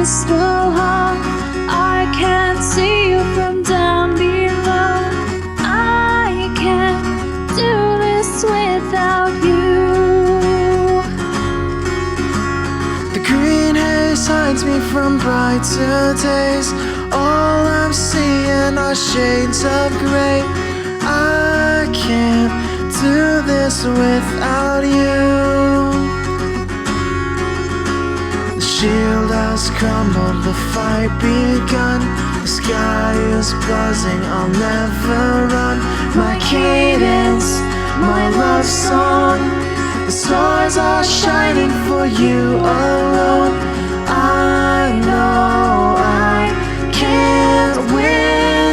crystal hall. I can't see you from down below. I can't do this without you. The green haze hides me from brighter days. All I'm seeing are shades of gray. I can't do this without you. The shield has crumbled, the fight begun. The sky is buzzing, I'll never run. My cadence, my love song. The stars are shining for you alone. I know I can't win.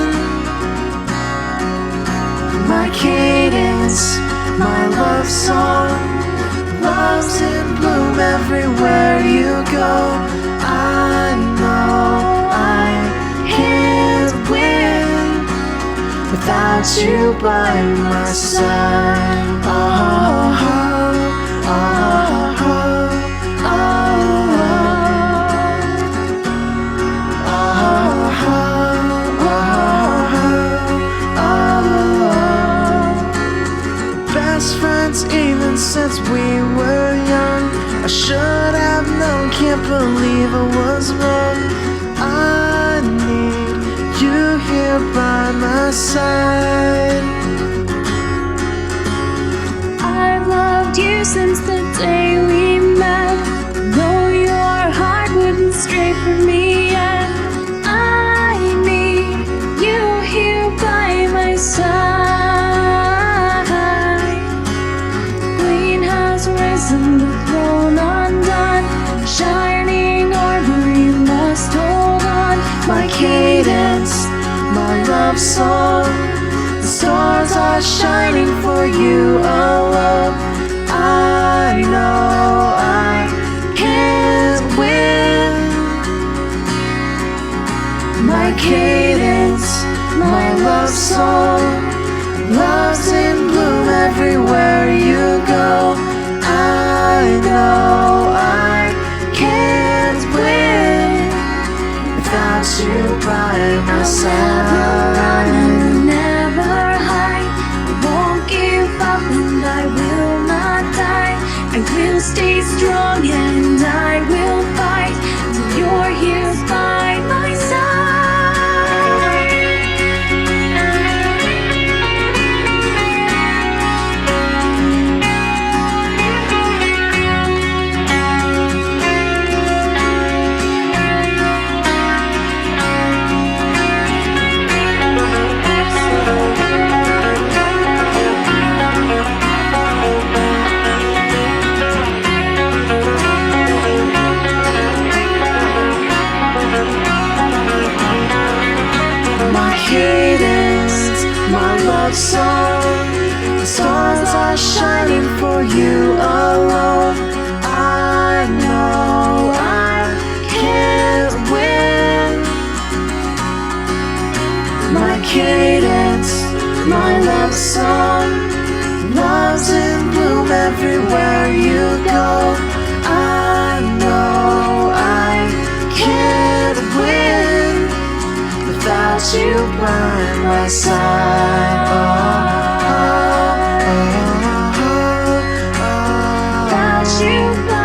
My cadence, my love song. Love's in bloom everywhere you go. I know I can't win without you by my side. Best friends even since we were young. I should have known, can't believe I was wrong. I need you here by my side. I've loved you since the day we met. Though your heart wouldn't stray from me yet, I need you here by my side. Queen has risen, the throne undone. Shining armor, you must hold on. My cadence, my love song. The stars are shining for you alone. I know I can't win. My cadence, my love song. Love's in bloom everywhere you go. I know I can't win without you by my side. Never hide. I won't give up and I will not die. I will stay strong and I will fight till you're here by my side. My cadence, my love song. The stars are shining for you alone. I know I can't win. My cadence, my love song. Love's in bloom everywhere you go. I know I can't win without you by my side. Without you by